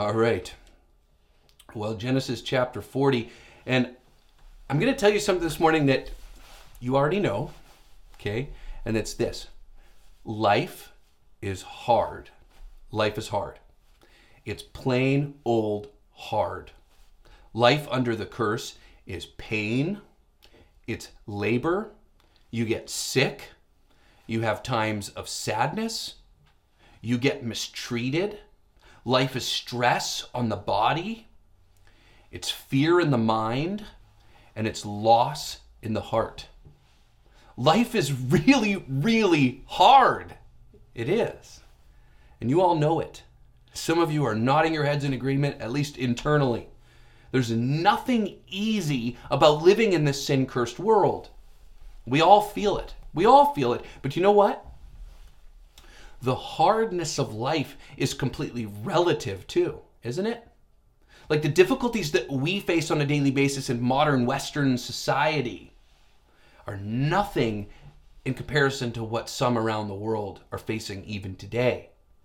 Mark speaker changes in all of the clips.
Speaker 1: All right. Well, Genesis chapter 40. And I'm going to tell you something this morning that you already know, okay? And it's this. Life is hard. Life is hard. It's plain old hard. Life under the curse is pain. It's labor. You get sick. You have times of sadness. You get mistreated. Life is stress on the body. It's fear in the mind. And it's loss in the heart. Life is really, really hard. It is. And you all know it. Some of you are nodding your heads in agreement, at least internally. There's nothing easy about living in this sin-cursed world. We all feel it. We all feel it. But you know what? The hardness of life is completely relative too, isn't it? Like the difficulties that we face on a daily basis in modern Western society are nothing in comparison to what some around the world are facing even today.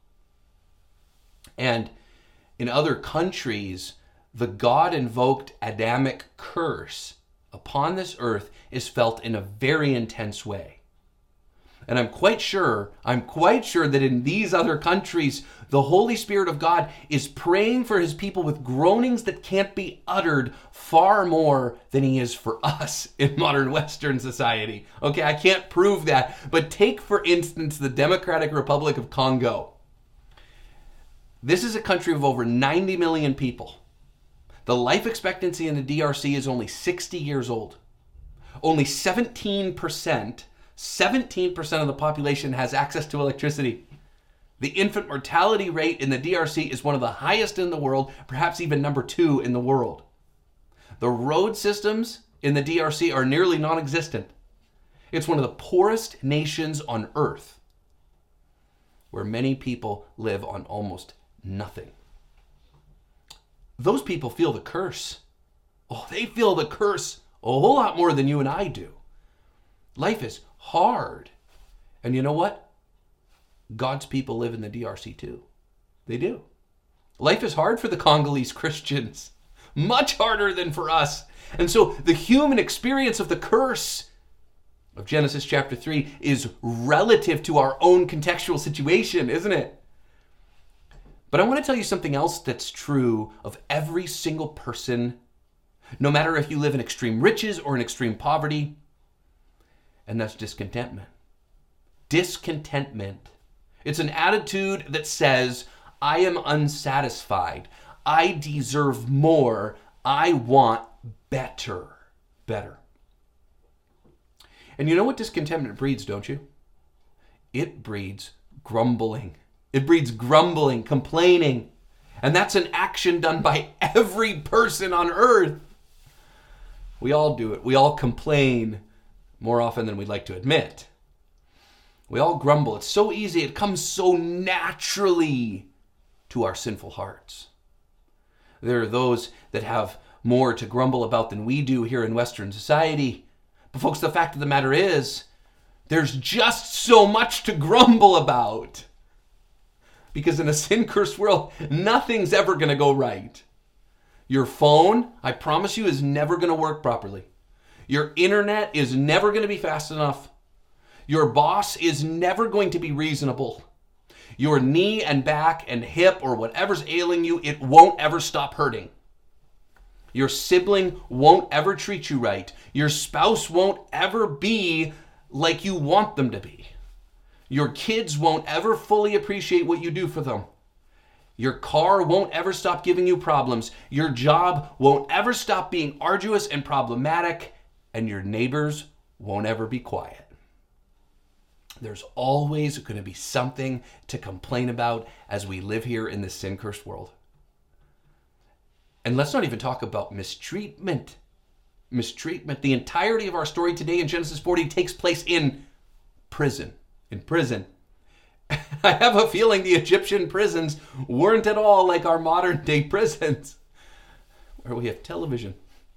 Speaker 1: And in other countries, the God-invoked Adamic curse upon this earth is felt in a very intense way. And I'm quite sure that in these other countries, the Holy Spirit of God is praying for his people with groanings that can't be uttered far more than he is for us in modern Western society. Okay, I can't prove that, but take, for instance, the Democratic Republic of Congo. This is a country of over 90 million people. The life expectancy in the DRC is only 60 years old. Only 17% of the population has access to electricity. The infant mortality rate in the DRC is one of the highest in the world, perhaps even number 2 in the world. The road systems in the DRC are nearly non-existent. It's one of the poorest nations on earth, where many people live on almost nothing. Those people feel the curse. Oh, they feel the curse a whole lot more than you and I do. Life is hard. And you know what? God's people live in the DRC too. They do. Life is hard for the Congolese Christians. Much harder than for us. And so the human experience of the curse of Genesis chapter 3 is relative to our own contextual situation, isn't it? But I want to tell you something else that's true of every single person, no matter if you live in extreme riches or in extreme poverty, and that's discontentment. Discontentment. It's an attitude that says, I am unsatisfied. I deserve more. I want better. Better. And you know what discontentment breeds, don't you? It breeds grumbling. It breeds grumbling, complaining. And that's an action done by every person on earth. We all do it. We all complain more often than we'd like to admit. We all grumble. It's so easy. It comes so naturally to our sinful hearts. There are those that have more to grumble about than we do here in Western society. But folks, the fact of the matter is, there's just so much to grumble about. Because in a sin-cursed world, nothing's ever going to go right. Your phone, I promise you, is never going to work properly. Your internet is never going to be fast enough. Your boss is never going to be reasonable. Your knee and back and hip or whatever's ailing you, it won't ever stop hurting. Your sibling won't ever treat you right. Your spouse won't ever be like you want them to be. Your kids won't ever fully appreciate what you do for them. Your car won't ever stop giving you problems. Your job won't ever stop being arduous and problematic. And your neighbors won't ever be quiet. There's always going to be something to complain about as we live here in this sin-cursed world. And let's not even talk about mistreatment. Mistreatment. The entirety of our story today in Genesis 40 takes place in prison. In prison. I have a feeling the Egyptian prisons weren't at all like our modern day prisons, where we have television.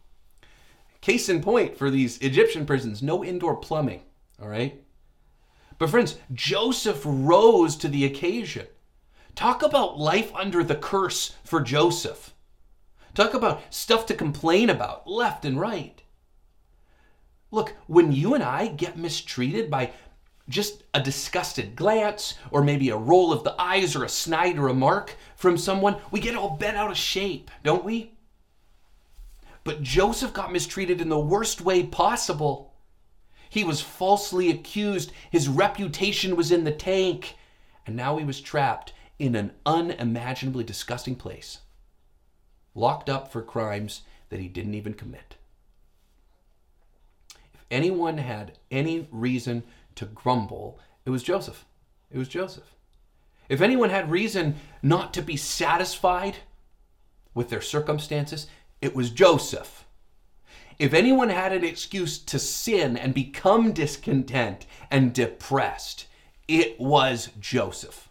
Speaker 1: Case in point for these Egyptian prisons, no indoor plumbing, all right? But friends, Joseph rose to the occasion. Talk about life under the curse for Joseph. Talk about stuff to complain about left and right. Look, when you and I get mistreated by just a disgusted glance, or maybe a roll of the eyes, or a snide remark from someone, we get all bent out of shape, don't we? But Joseph got mistreated in the worst way possible. He was falsely accused, his reputation was in the tank, and now he was trapped in an unimaginably disgusting place, locked up for crimes that he didn't even commit. If anyone had any reason to grumble, it was Joseph. It was Joseph. If anyone had reason not to be satisfied with their circumstances, it was Joseph. If anyone had an excuse to sin and become discontent and depressed, it was Joseph.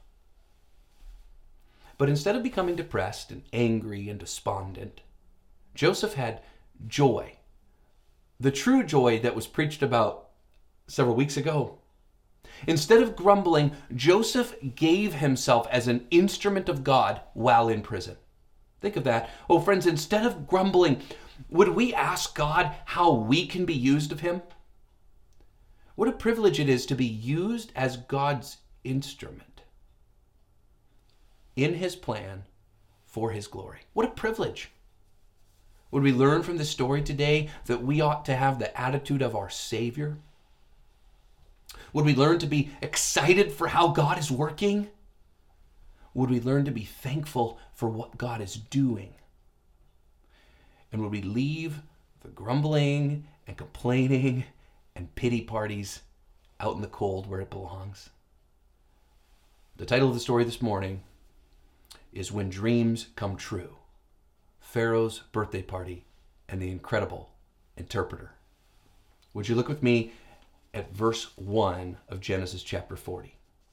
Speaker 1: But instead of becoming depressed and angry and despondent, Joseph had joy. The true joy that was preached about several weeks ago. Instead of grumbling, Joseph gave himself as an instrument of God while in prison. Think of that. Oh, friends, instead of grumbling, would we ask God how we can be used of him? What a privilege it is to be used as God's instrument in his plan for his glory. What a privilege. Would we learn from this story today that we ought to have the attitude of our Savior? Would we learn to be excited for how God is working? Would we learn to be thankful for what God is doing? And would we leave the grumbling and complaining and pity parties out in the cold where it belongs? The title of the story this morning is When Dreams Come True: Pharaoh's Birthday Party and the Incredible Interpreter. Would you look with me at verse 1 of Genesis chapter 40.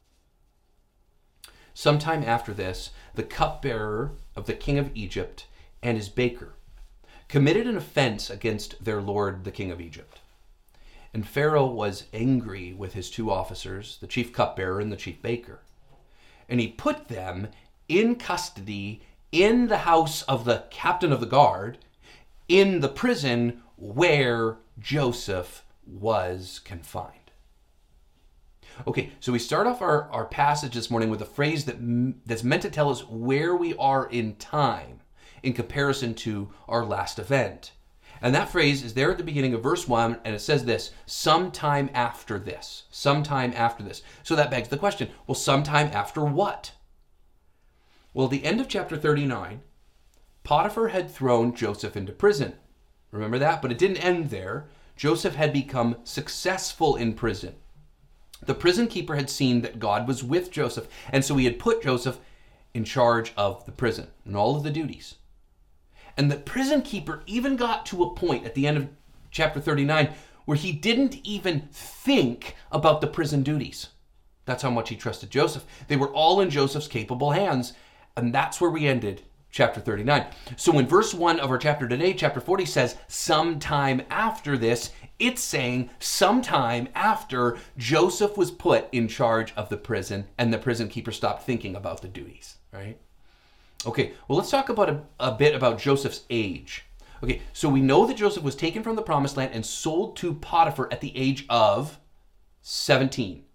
Speaker 1: Sometime after this, the cupbearer of the king of Egypt and his baker committed an offense against their lord, the king of Egypt. And Pharaoh was angry with his two officers, the chief cupbearer and the chief baker. And he put them in custody in the house of the captain of the guard, in the prison where Joseph was confined. Okay, so we start off our passage this morning with a phrase that's meant to tell us where we are in time in comparison to our last event. And that phrase is there at the beginning of verse 1, and it says this: sometime after this. Sometime after this. So that begs the question, well, sometime after what? Well, at the end of chapter 39, Potiphar had thrown Joseph into prison. Remember that? But it didn't end there. Joseph had become successful in prison. The prison keeper had seen that God was with Joseph, and so he had put Joseph in charge of the prison and all of the duties. And the prison keeper even got to a point at the end of chapter 39 where he didn't even think about the prison duties. That's how much he trusted Joseph. They were all in Joseph's capable hands, and that's where we ended chapter 39. So when verse 1 of our chapter today, chapter 40, says sometime after this, it's saying sometime after Joseph was put in charge of the prison and the prison keeper stopped thinking about the duties, right? Okay, well, let's talk about a bit about Joseph's age. Okay, so we know that Joseph was taken from the promised land and sold to Potiphar at the age of 17.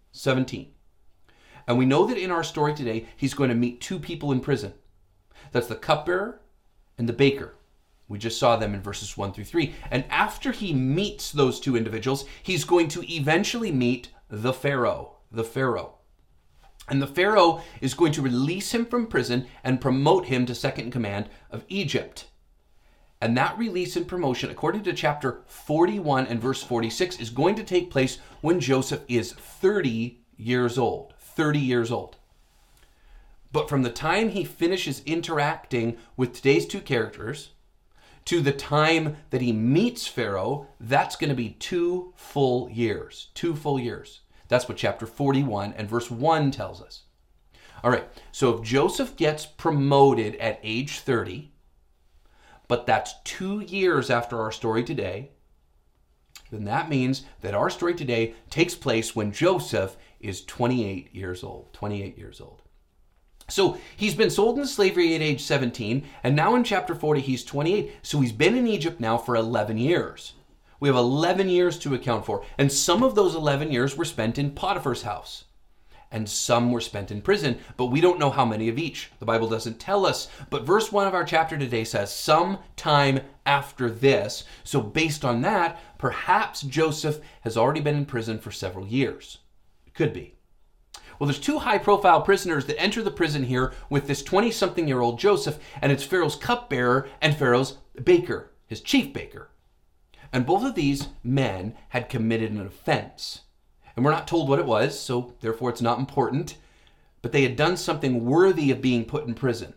Speaker 1: And we know that in our story today, he's going to meet two people in prison. That's the cupbearer and the baker. We just saw them in verses 1 through 3. And after he meets those two individuals, he's going to eventually meet the Pharaoh. And the Pharaoh is going to release him from prison and promote him to second in command of Egypt. And that release and promotion, according to chapter 41 and verse 46, is going to take place when Joseph is 30 years old. 30 years old. But from the time he finishes interacting with today's two characters to the time that he meets Pharaoh, that's going to be 2 full years. 2 full years. That's what chapter 41 and verse 1 tells us. All right, so if Joseph gets promoted at age 30, but that's 2 years after our story today, then that means that our story today takes place when Joseph is 28 years old. 28 years old. So he's been sold into slavery at age 17, and now in chapter 40, he's 28. So he's been in Egypt now for 11 years. We have 11 years to account for, and some of those 11 years were spent in Potiphar's house, and some were spent in prison, but we don't know how many of each. The Bible doesn't tell us, but verse 1 of our chapter today says, some time after this. So based on that, perhaps Joseph has already been in prison for several years. It could be. Well, there's two high-profile prisoners that enter the prison here with this 20-something-year-old Joseph, and it's Pharaoh's cupbearer and Pharaoh's baker, his chief baker. And both of these men had committed an offense. And we're not told what it was, so therefore it's not important, but they had done something worthy of being put in prison.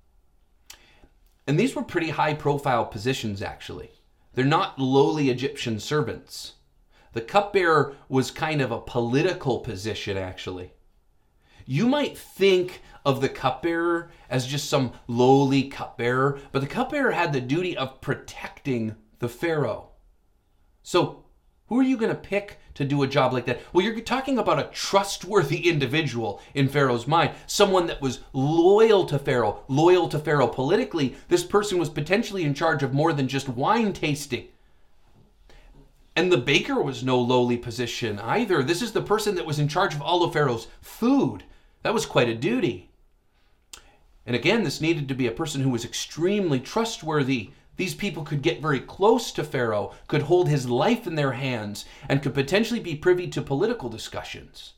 Speaker 1: And these were pretty high-profile positions, actually. They're not lowly Egyptian servants. The cupbearer was kind of a political position, actually. You might think of the cupbearer as just some lowly cupbearer, but the cupbearer had the duty of protecting the Pharaoh. So who are you going to pick to do a job like that? Well, you're talking about a trustworthy individual in Pharaoh's mind, someone that was loyal to Pharaoh politically. This person was potentially in charge of more than just wine tasting. And the baker was no lowly position either. This is the person that was in charge of all of Pharaoh's food. That was quite a duty. And again, this needed to be a person who was extremely trustworthy. These people could get very close to Pharaoh, could hold his life in their hands, and could potentially be privy to political discussions.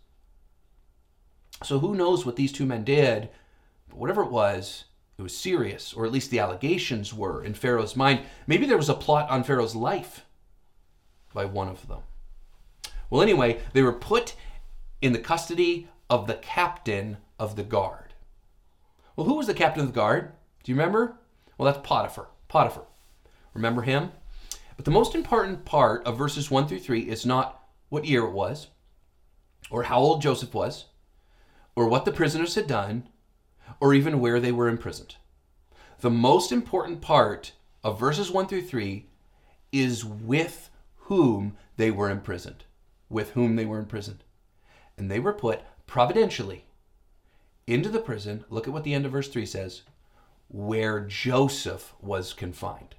Speaker 1: So who knows what these two men did, but whatever it was serious, or at least the allegations were in Pharaoh's mind. Maybe there was a plot on Pharaoh's life by one of them. Well, anyway, they were put in the custody of the captain of the guard. Well, who was the captain of the guard? Do you remember? Well, that's Potiphar. Remember him? But the most important part of verses 1 through 3 is not what year it was, or how old Joseph was, or what the prisoners had done, or even where they were imprisoned. The most important part of verses 1 through 3 is with whom they were imprisoned. With whom they were imprisoned. And they were put providentially into the prison. Look at what the end of verse 3 says. Where Joseph was confined.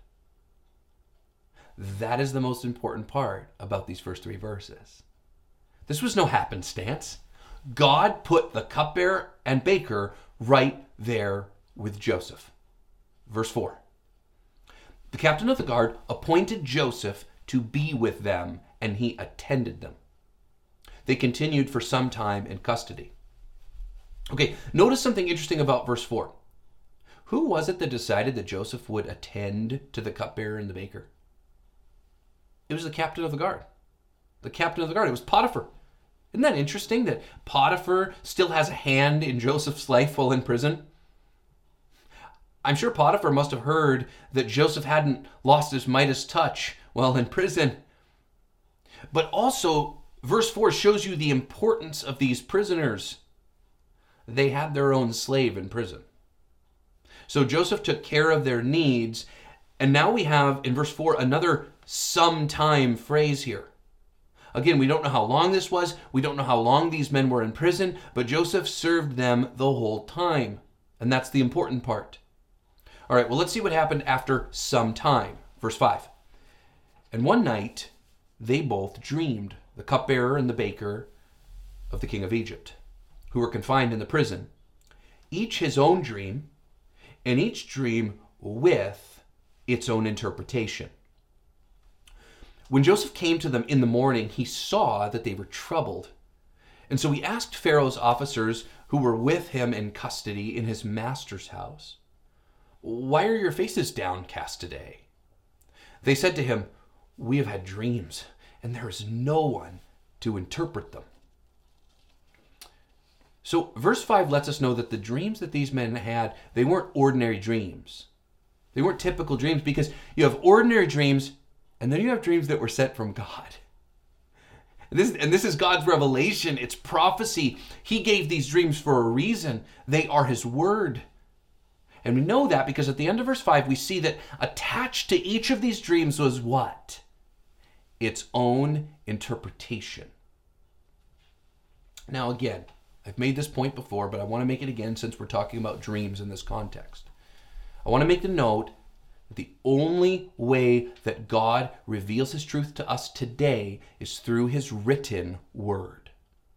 Speaker 1: That is the most important part about these first three verses. This was no happenstance. God put the cupbearer and baker right there with Joseph. Verse 4. The captain of the guard appointed Joseph to be with them, and he attended them. They continued for some time in custody. Okay, notice something interesting about verse 4. Who was it that decided that Joseph would attend to the cupbearer and the baker? It was the captain of the guard. The captain of the guard. It was Potiphar. Isn't that interesting that Potiphar still has a hand in Joseph's life while in prison? I'm sure Potiphar must have heard that Joseph hadn't lost his Midas touch while in prison. But also, verse 4 shows you the importance of these prisoners. They had their own slave in prison. So Joseph took care of their needs. And now we have, in verse 4, another sometime phrase here. Again, we don't know how long this was. We don't know how long these men were in prison. But Joseph served them the whole time. And that's the important part. All right, well, let's see what happened after some time. Verse 5. And one night, they both dreamed, the cupbearer and the baker of the king of Egypt, who were confined in the prison, each his own dream, and each dream with its own interpretation. When Joseph came to them in the morning, he saw that they were troubled. And so he asked Pharaoh's officers who were with him in custody in his master's house, "Why are your faces downcast today?" They said to him, "We have had dreams, and there is no one to interpret them." So verse 5 lets us know that the dreams that these men had, they weren't ordinary dreams. They weren't typical dreams, because you have ordinary dreams, and then you have dreams that were sent from God. And this is God's revelation. It's prophecy. He gave these dreams for a reason. They are his word. And we know that because at the end of verse 5, we see that attached to each of these dreams was what? Its own interpretation. Now again, I've made this point before, but I want to make it again since we're talking about dreams in this context. I want to make the note that the only way that God reveals his truth to us today is through his written word.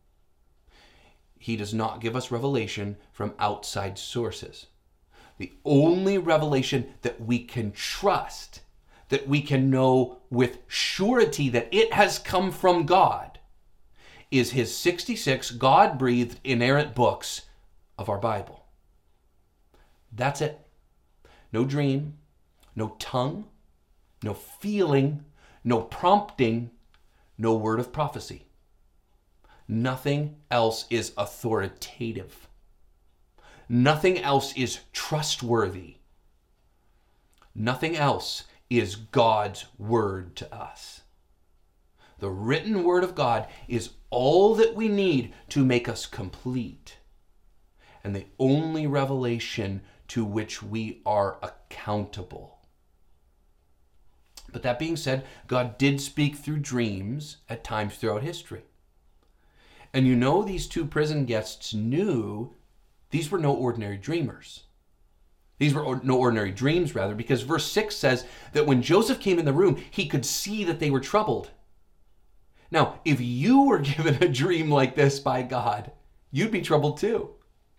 Speaker 1: He does not give us revelation from outside sources. The only revelation that we can trust, that we can know with surety that it has come from God, is his 66 God-breathed inerrant books of our Bible. That's it. No dream, no tongue, no feeling, no prompting, no word of prophecy. Nothing else is authoritative. Nothing else is trustworthy. Nothing else is God's word to us. The written word of God is all that we need to make us complete, and the only revelation to which we are accountable. But that being said, God did speak through dreams at times throughout history. And you know, these two prison guests knew these were no ordinary dreamers. These were no ordinary dreams, rather, because verse 6 says that when Joseph came in the room, he could see that they were troubled. Now, if you were given a dream like this by God, you'd be troubled too.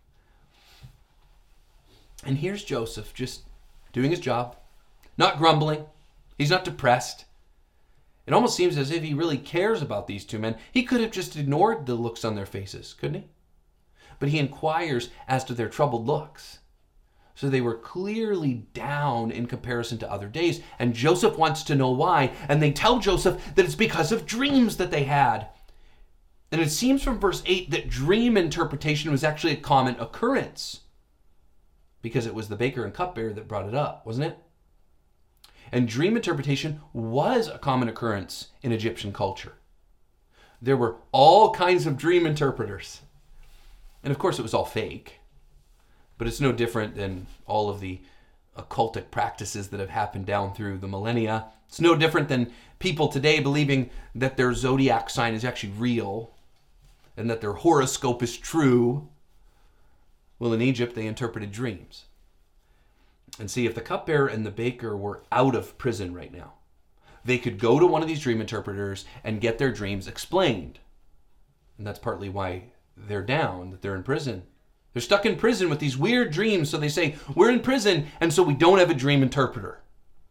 Speaker 1: And here's Joseph just doing his job, not grumbling. He's not depressed. It almost seems as if he really cares about these two men. He could have just ignored the looks on their faces, couldn't he? But he inquires as to their troubled looks. So they were clearly down in comparison to other days. And Joseph wants to know why. And they tell Joseph that it's because of dreams that they had. And it seems from verse 8 that dream interpretation was actually a common occurrence, because it was the baker and cupbearer that brought it up, wasn't it? And dream interpretation was a common occurrence in Egyptian culture. There were all kinds of dream interpreters. And of course it was all fake. But it's no different than all of the occultic practices that have happened down through the millennia. It's no different than people today believing that their zodiac sign is actually real and that their horoscope is true. Well, in Egypt, they interpreted dreams. And see, if the cupbearer and the baker were out of prison right now, they could go to one of these dream interpreters and get their dreams explained. And that's partly why they're down, that they're in prison. They're stuck in prison with these weird dreams, so they say, we're in prison, and so we don't have a dream interpreter.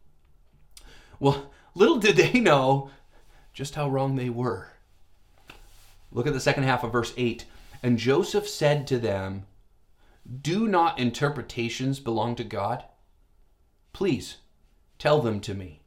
Speaker 1: Well, little did they know just how wrong they were. Look at the second half of verse 8. And Joseph said to them, do not interpretations belong to God? Please, tell them to me.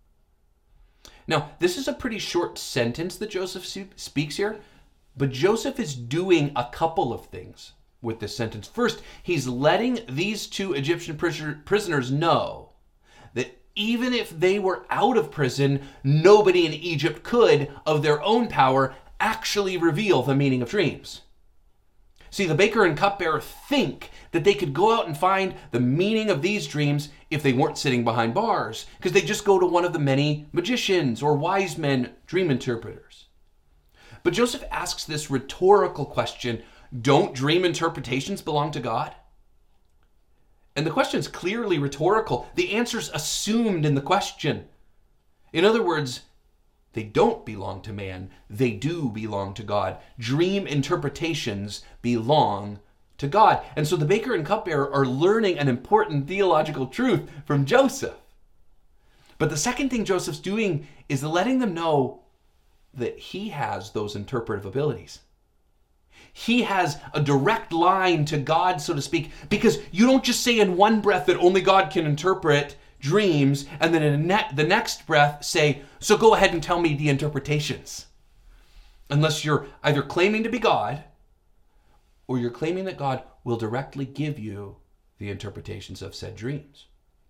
Speaker 1: Now, this is a pretty short sentence that Joseph speaks here, but Joseph is doing a couple of things with this sentence. First, he's letting these two Egyptian prisoners know that even if they were out of prison, nobody in Egypt could, of their own power, actually reveal the meaning of dreams. See, the baker and cupbearer think that they could go out and find the meaning of these dreams if they weren't sitting behind bars, because they just go to one of the many magicians or wise men dream interpreters. But Joseph asks this rhetorical question, don't dream interpretations belong to God? And the question is clearly rhetorical. The answer's assumed in the question. In other words, they don't belong to man. They do belong to God. Dream interpretations belong to God. And so the baker and cupbearer are learning an important theological truth from Joseph. But the second thing Joseph's doing is letting them know that he has those interpretive abilities. He has a direct line to God, so to speak, because you don't just say in one breath that only God can interpret dreams, and then in the next breath say, so go ahead and tell me the interpretations. Unless you're either claiming to be God, or you're claiming that God will directly give you the interpretations of said dreams.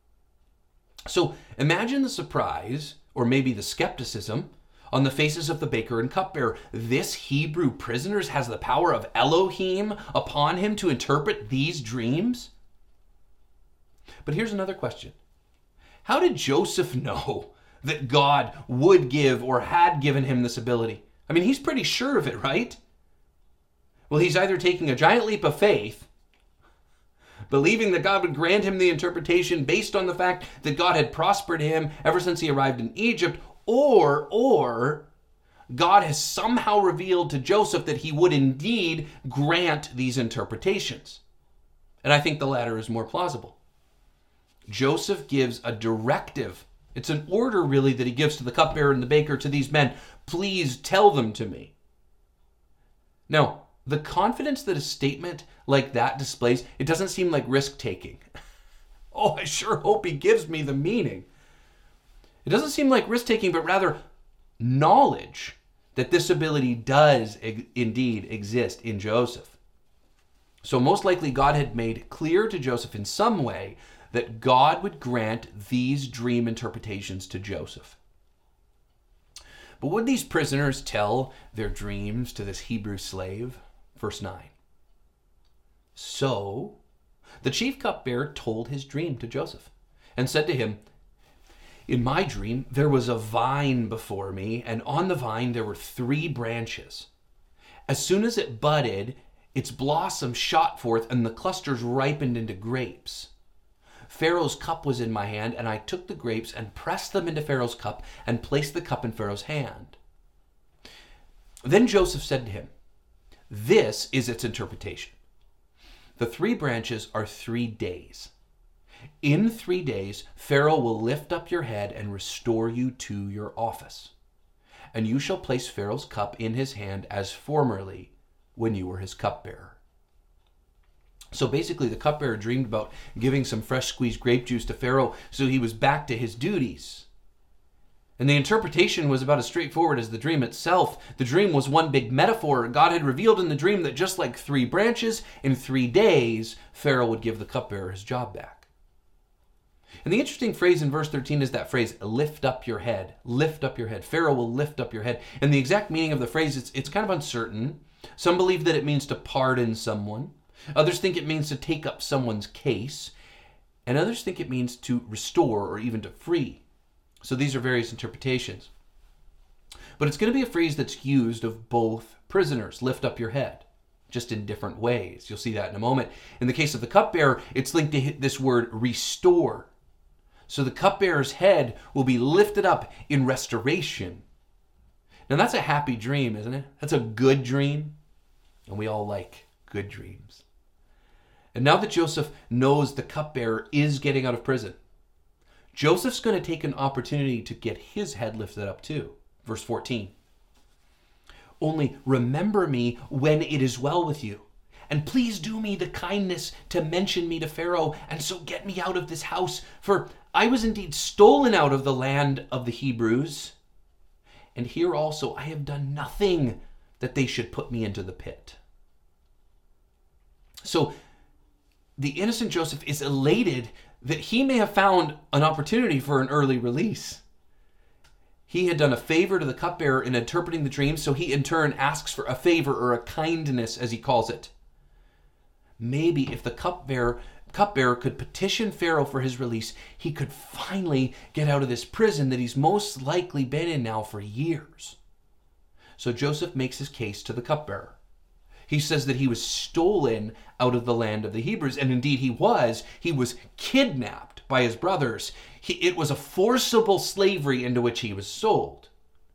Speaker 1: So imagine the surprise, or maybe the skepticism, on the faces of the baker and cupbearer. This Hebrew prisoner has the power of Elohim upon him to interpret these dreams? But here's another question. How did Joseph know that God would give or had given him this ability? I mean, he's pretty sure of it, right? Well, he's either taking a giant leap of faith, believing that God would grant him the interpretation based on the fact that God had prospered him ever since he arrived in Egypt, or God has somehow revealed to Joseph that he would indeed grant these interpretations. And I think the latter is more plausible. Joseph gives a directive. It's an order, really, that he gives to the cupbearer and the baker, to these men. Please tell them to me. Now, the confidence that a statement like that displays, it doesn't seem like risk-taking. Oh, I sure hope he gives me the meaning. It doesn't seem like risk-taking, but rather knowledge that this ability does indeed exist in Joseph. So most likely God had made clear to Joseph in some way that God would grant these dream interpretations to Joseph. But would these prisoners tell their dreams to this Hebrew slave? Verse 9. So the chief cupbearer told his dream to Joseph and said to him, in my dream there was a vine before me, and on the vine there were 3 branches. As soon as it budded, its blossoms shot forth, and the clusters ripened into grapes. Pharaoh's cup was in my hand, and I took the grapes and pressed them into Pharaoh's cup and placed the cup in Pharaoh's hand. Then Joseph said to him, this is its interpretation. The 3 branches are 3 days. In 3 days, Pharaoh will lift up your head and restore you to your office. And you shall place Pharaoh's cup in his hand as formerly when you were his cupbearer. So basically, the cupbearer dreamed about giving some fresh squeezed grape juice to Pharaoh so he was back to his duties. And the interpretation was about as straightforward as the dream itself. The dream was one big metaphor. God had revealed in the dream that just like 3 branches, in 3 days, Pharaoh would give the cupbearer his job back. And the interesting phrase in verse 13 is that phrase, lift up your head. Lift up your head. Pharaoh will lift up your head. And the exact meaning of the phrase, it's kind of uncertain. Some believe that it means to pardon someone. Others think it means to take up someone's case. And others think it means to restore or even to free. So these are various interpretations. But it's going to be a phrase that's used of both prisoners, lift up your head, just in different ways. You'll see that in a moment. In the case of the cupbearer, it's linked to this word restore. So the cupbearer's head will be lifted up in restoration. Now that's a happy dream, isn't it? That's a good dream. And we all like good dreams. And now that Joseph knows the cupbearer is getting out of prison, Joseph's going to take an opportunity to get his head lifted up too. Verse 14. Only remember me when it is well with you. And please do me the kindness to mention me to Pharaoh, and so get me out of this house. For I was indeed stolen out of the land of the Hebrews. And here also I have done nothing that they should put me into the pit. So the innocent Joseph is elated that he may have found an opportunity for an early release. He had done a favor to the cupbearer in interpreting the dream, so he in turn asks for a favor or a kindness, as he calls it. Maybe if the cupbearer could petition Pharaoh for his release, he could finally get out of this prison that he's most likely been in now for years. So Joseph makes his case to the cupbearer. He says that he was stolen out of the land of the Hebrews, and indeed he was. He was kidnapped by his brothers. It was a forcible slavery into which he was sold.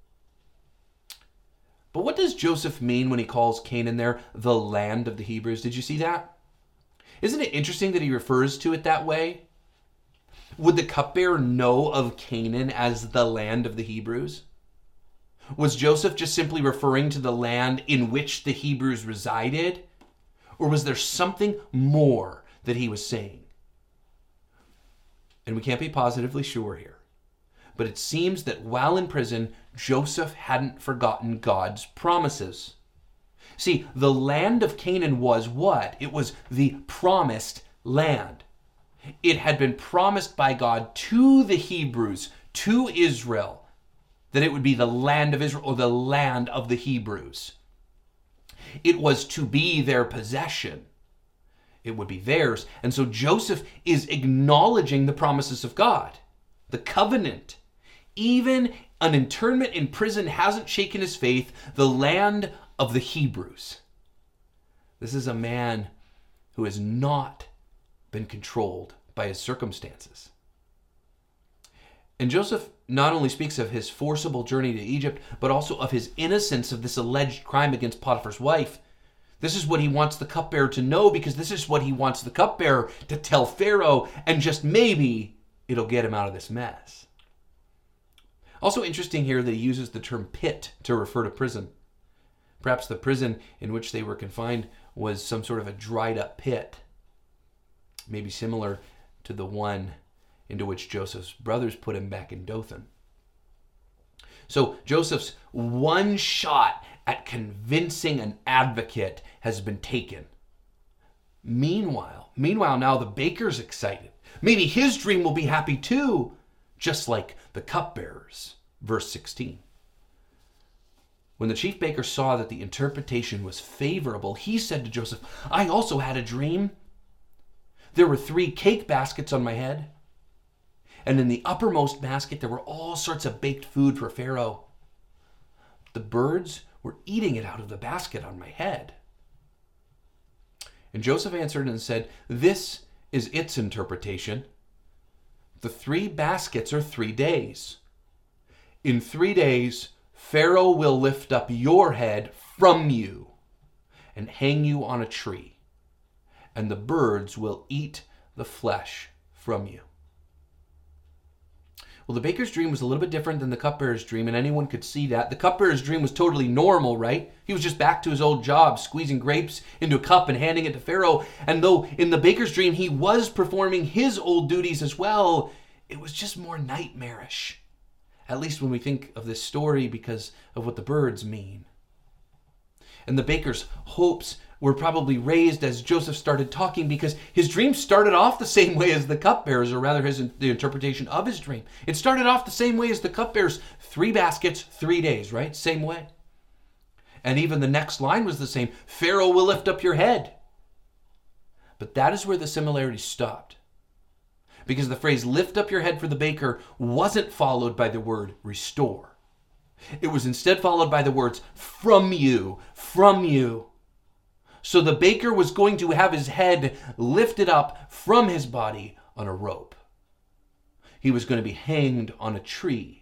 Speaker 1: But what does Joseph mean when he calls Canaan there the land of the Hebrews? Did you see that? Isn't it interesting that he refers to it that way? Would the cupbearer know of Canaan as the land of the Hebrews? Was Joseph just simply referring to the land in which the Hebrews resided? Or was there something more that he was saying? And we can't be positively sure here. But it seems that while in prison, Joseph hadn't forgotten God's promises. See, the land of Canaan was what? It was the promised land. It had been promised by God to the Hebrews, to Israel, that it would be the land of Israel, or the land of the Hebrews. It was to be their possession. It would be theirs. And so Joseph is acknowledging the promises of God, the covenant. Even an internment in prison hasn't shaken his faith, the land of the Hebrews. This is a man who has not been controlled by his circumstances. And Joseph not only speaks of his forcible journey to Egypt, but also of his innocence of this alleged crime against Potiphar's wife. This is what he wants the cupbearer to know, because this is what he wants the cupbearer to tell Pharaoh, and just maybe it'll get him out of this mess. Also interesting here that he uses the term pit to refer to prison. Perhaps the prison in which they were confined was some sort of a dried up pit, maybe similar to the one into which Joseph's brothers put him back in Dothan. So Joseph's one shot at convincing an advocate has been taken. Meanwhile now the baker's excited. Maybe his dream will be happy too, just like the cupbearers. Verse 16. When the chief baker saw that the interpretation was favorable, he said to Joseph, I also had a dream. There were 3 cake baskets on my head, and in the uppermost basket there were all sorts of baked food for Pharaoh. The birds were eating it out of the basket on my head. And Joseph answered and said, this is its interpretation. The 3 baskets are 3 days. In 3 days, Pharaoh will lift up your head from you and hang you on a tree, and the birds will eat the flesh from you. Well, the baker's dream was a little bit different than the cupbearer's dream, and anyone could see that. The cupbearer's dream was totally normal, right? He was just back to his old job, squeezing grapes into a cup and handing it to Pharaoh. And though in the baker's dream he was performing his old duties as well, it was just more nightmarish. At least when we think of this story because of what the birds mean. And the baker's hopes were probably raised as Joseph started talking, because his dream started off the same way as the cupbearers, or rather the interpretation of his dream. It started off the same way as the cupbearers. 3 baskets, 3 days, right? Same way. And even the next line was the same. Pharaoh will lift up your head. But that is where the similarities stopped. Because the phrase lift up your head for the baker wasn't followed by the word restore. It was instead followed by the words from you, from you. So the baker was going to have his head lifted up from his body on a rope. He was going to be hanged on a tree.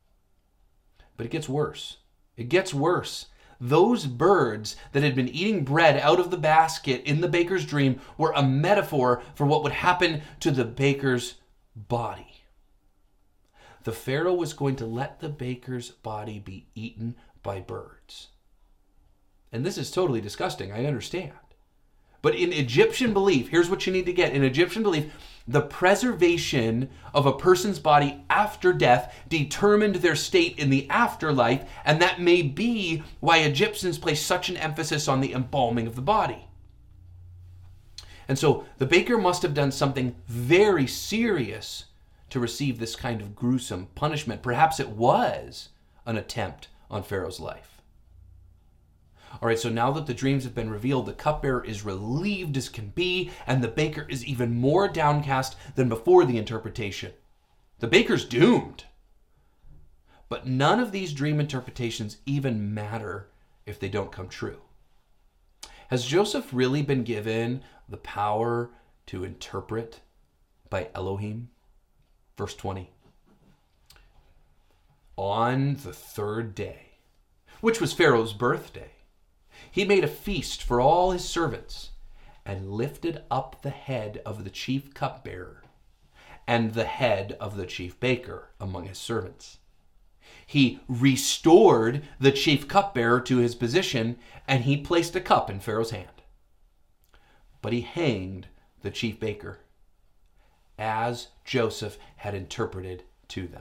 Speaker 1: But it gets worse. It gets worse. Those birds that had been eating bread out of the basket in the baker's dream were a metaphor for what would happen to the baker's body. The Pharaoh was going to let the baker's body be eaten by birds. And this is totally disgusting, I understand. But in Egyptian belief, here's what you need to get. In Egyptian belief, the preservation of a person's body after death determined their state in the afterlife, and that may be why Egyptians place such an emphasis on the embalming of the body. And so the baker must have done something very serious to receive this kind of gruesome punishment. Perhaps it was an attempt on Pharaoh's life. All right, so now that the dreams have been revealed, the cupbearer is relieved as can be, and the baker is even more downcast than before the interpretation. The baker's doomed. But none of these dream interpretations even matter if they don't come true. Has Joseph really been given the power to interpret by Elohim? Verse 20. On the 3rd day, which was Pharaoh's birthday, he made a feast for all his servants and lifted up the head of the chief cupbearer and the head of the chief baker among his servants. He restored the chief cupbearer to his position, and he placed a cup in Pharaoh's hand. But he hanged the chief baker, as Joseph had interpreted to them.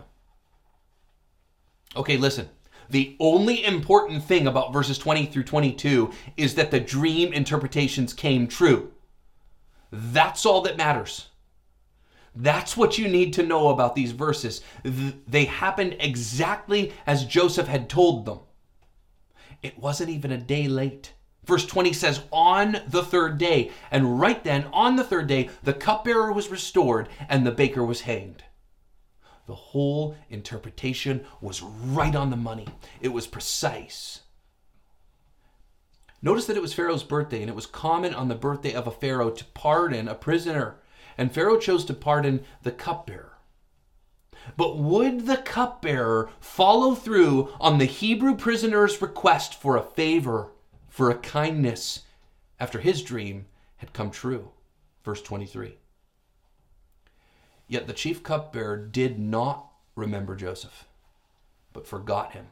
Speaker 1: Okay, listen. The only important thing about verses 20 through 22 is that the dream interpretations came true. That's all that matters. That's what you need to know about these verses. They happened exactly as Joseph had told them. It wasn't even a day late. Verse 20 says, on the 3rd day. And right then, on the 3rd day, the cupbearer was restored and the baker was hanged. The whole interpretation was right on the money. It was precise. Notice that it was Pharaoh's birthday, and it was common on the birthday of a pharaoh to pardon a prisoner. And Pharaoh chose to pardon the cupbearer. But would the cupbearer follow through on the Hebrew prisoner's request for a favor, for a kindness, after his dream had come true? Verse 23. Yet the chief cupbearer did not remember Joseph, but forgot him.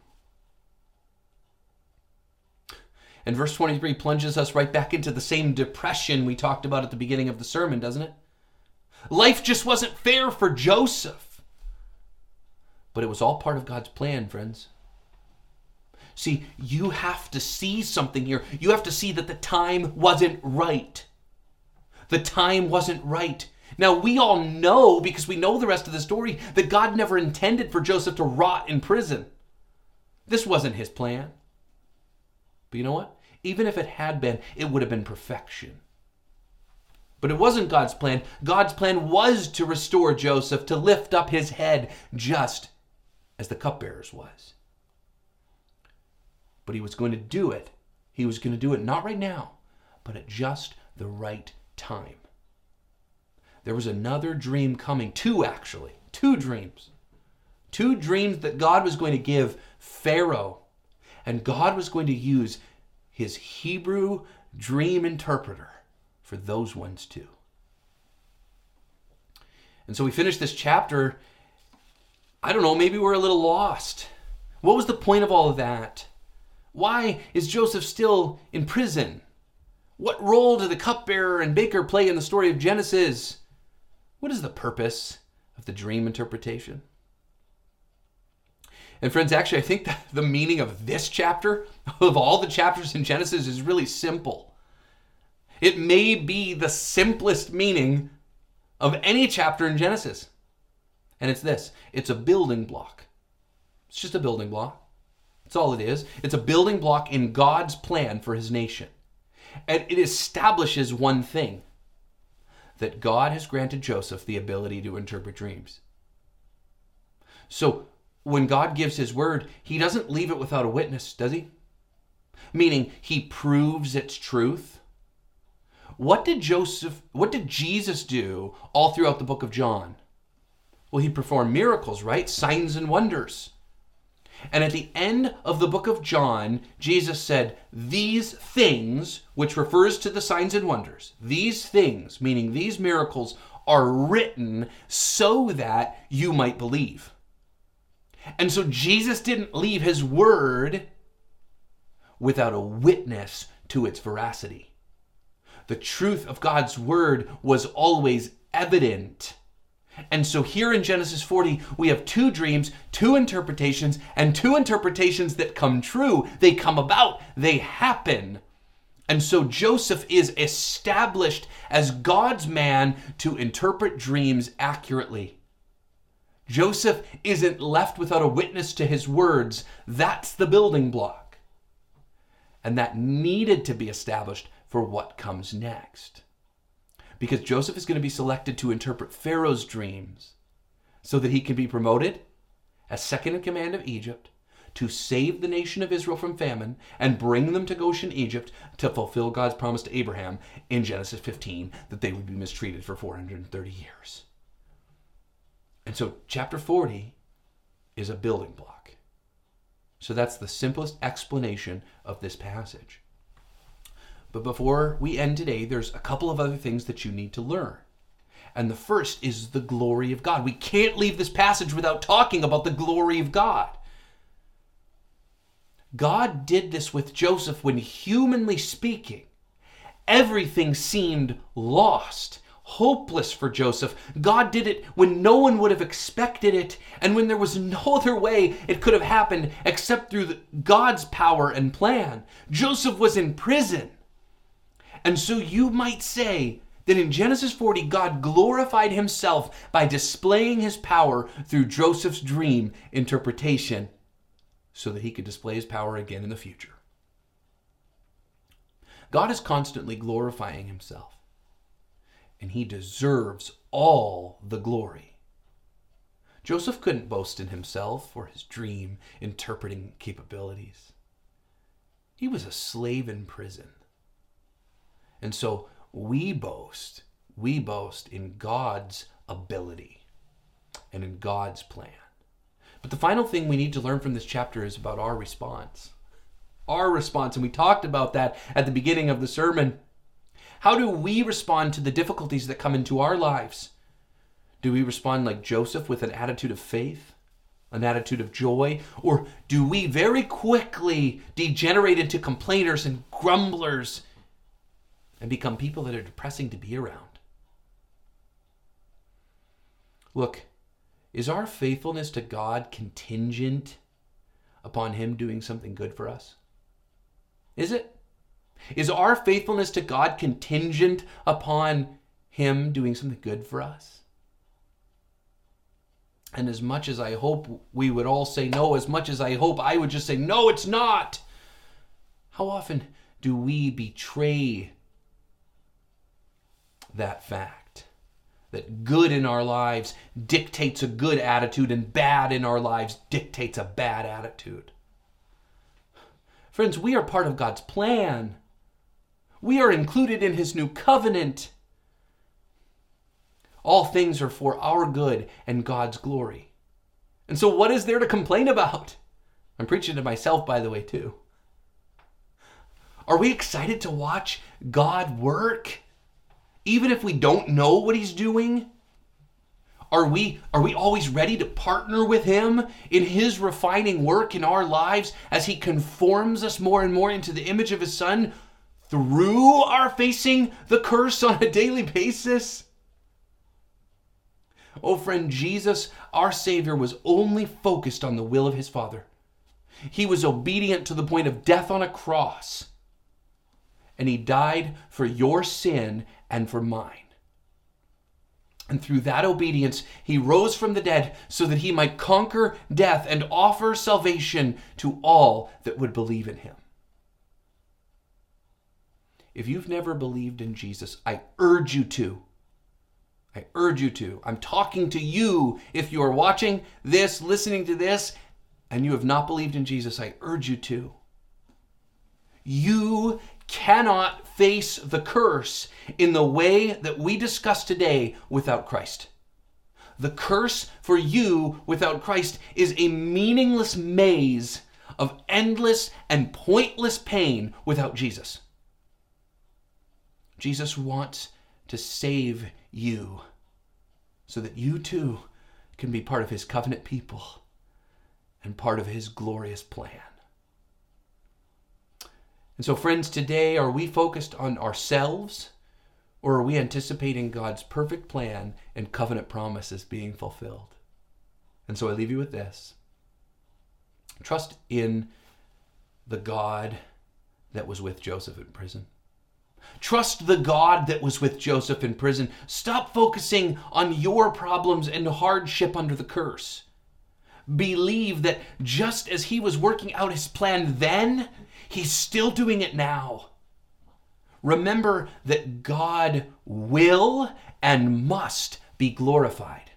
Speaker 1: And verse 23 plunges us right back into the same depression we talked about at the beginning of the sermon, doesn't it? Life just wasn't fair for Joseph. But it was all part of God's plan, friends. See, you have to see something here. You have to see that the time wasn't right. The time wasn't right. Now, we all know, because we know the rest of the story, that God never intended for Joseph to rot in prison. This wasn't his plan. But you know what? Even if it had been, it would have been perfection. But it wasn't God's plan. God's plan was to restore Joseph, to lift up his head, just as the cupbearer's was. But he was going to do it. He was going to do it not right now, but at just the right time. There was another dream coming. Two dreams. Two dreams that God was going to give Pharaoh. And God was going to use his Hebrew dream interpreter for those ones too. And so we finished this chapter. I don't know, maybe we're a little lost. What was the point of all of that? Why is Joseph still in prison? What role do the cupbearer and baker play in the story of Genesis? What is the purpose of the dream interpretation? And friends, actually, I think that the meaning of this chapter, of all the chapters in Genesis, is really simple. It may be the simplest meaning of any chapter in Genesis. And it's this. It's a building block. It's just a building block. That's all it is. It's a building block in God's plan for his nation. And it establishes one thing. That God has granted Joseph the ability to interpret dreams. So, when God gives his word, he doesn't leave it without a witness, does he? Meaning, he proves its truth. What did Jesus do all throughout the book of John? Well, he performed miracles, right? Signs and wonders. And at the end of the book of John, Jesus said, these things, which refers to the signs and wonders, these things, meaning these miracles, are written so that you might believe. And so Jesus didn't leave his word without a witness to its veracity. The truth of God's word was always evident. And so here in Genesis 40, we have two dreams, two interpretations, and two interpretations that come true. They come about, they happen. And so Joseph is established as God's man to interpret dreams accurately. Joseph isn't left without a witness to his words. That's the building block. And that needed to be established for what comes next. Because Joseph is going to be selected to interpret Pharaoh's dreams so that he can be promoted as second in command of Egypt to save the nation of Israel from famine and bring them to Goshen, Egypt to fulfill God's promise to Abraham in Genesis 15 that they would be mistreated for 430 years. And so chapter 40 is a building block. So that's the simplest explanation of this passage. But before we end today, there's a couple of other things that you need to learn. And the first is the glory of God. We can't leave this passage without talking about the glory of God. God did this with Joseph when, humanly speaking, everything seemed lost, hopeless for Joseph. God did it when no one would have expected it, and when there was no other way it could have happened except through God's power and plan. Joseph was in prison. And so you might say that in Genesis 40, God glorified himself by displaying his power through Joseph's dream interpretation so that he could display his power again in the future. God is constantly glorifying himself, and he deserves all the glory. Joseph couldn't boast in himself or his dream interpreting capabilities. He was a slave in prison. And so we boast in God's ability and in God's plan. But the final thing we need to learn from this chapter is about our response. Our response, and we talked about that at the beginning of the sermon. How do we respond to the difficulties that come into our lives? Do we respond like Joseph with an attitude of faith, an attitude of joy? Or do we very quickly degenerate into complainers and grumblers and become people that are depressing to be around? Look, is our faithfulness to God contingent upon Him doing something good for us? Is it? Is our faithfulness to God contingent upon Him doing something good for us? And as much as I hope we would all say no, as much as I hope I would just say, no, it's not. How often do we betray that fact? That good in our lives dictates a good attitude and bad in our lives dictates a bad attitude. Friends, we are part of God's plan. We are included in His new covenant. All things are for our good and God's glory. And so what is there to complain about? I'm preaching to myself, by the way, too. Are we excited to watch God work? Even if we don't know what He's doing? Are we always ready to partner with Him in His refining work in our lives as He conforms us more and more into the image of His Son through our facing the curse on a daily basis? Oh friend, Jesus, our Savior, was only focused on the will of His Father. He was obedient to the point of death on a cross. And He died for your sin and for mine. And through that obedience, He rose from the dead so that He might conquer death and offer salvation to all that would believe in Him. If you've never believed in Jesus, I urge you to. I urge you to. I'm talking to you. If you are watching this, listening to this, and you have not believed in Jesus, I urge you to. You cannot face the curse in the way that we discussed today without Christ. The curse for you without Christ is a meaningless maze of endless and pointless pain without Jesus. Jesus wants to save you so that you too can be part of His covenant people and part of His glorious plan. And so friends, today, are we focused on ourselves, or are we anticipating God's perfect plan and covenant promises being fulfilled? And so I leave you with this. Trust in the God that was with Joseph in prison. Trust the God that was with Joseph in prison. Stop focusing on your problems and hardship under the curse. Believe that just as He was working out His plan then, He's still doing it now. Remember that God will and must be glorified.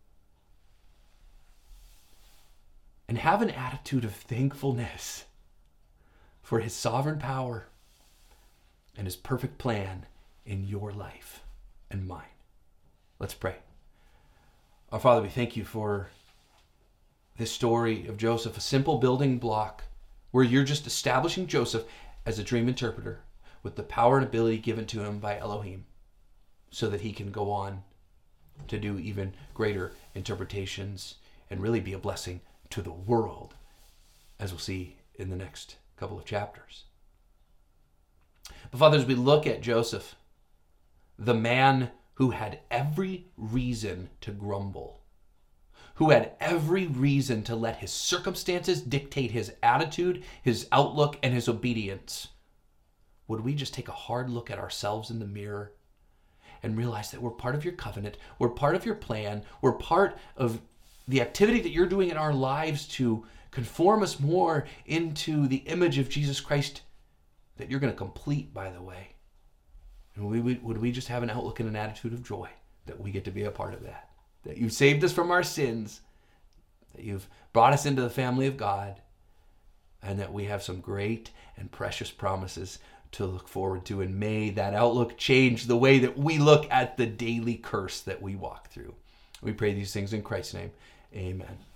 Speaker 1: And have an attitude of thankfulness for His sovereign power and His perfect plan in your life and mine. Let's pray. Our Father, we thank You for this story of Joseph, a simple building block where You're just establishing Joseph as a dream interpreter with the power and ability given to him by Elohim so that he can go on to do even greater interpretations and really be a blessing to the world, as we'll see in the next couple of chapters. But Father, as we look at Joseph, the man who had every reason to grumble, who had every reason to let his circumstances dictate his attitude, his outlook, and his obedience, would we just take a hard look at ourselves in the mirror and realize that we're part of Your covenant, we're part of Your plan, we're part of the activity that You're doing in our lives to conform us more into the image of Jesus Christ that You're going to complete, by the way. And would we just have an outlook and an attitude of joy that we get to be a part of that? That You've saved us from our sins, that You've brought us into the family of God, and that we have some great and precious promises to look forward to. And may that outlook change the way that we look at the daily curse that we walk through. We pray these things in Christ's name. Amen.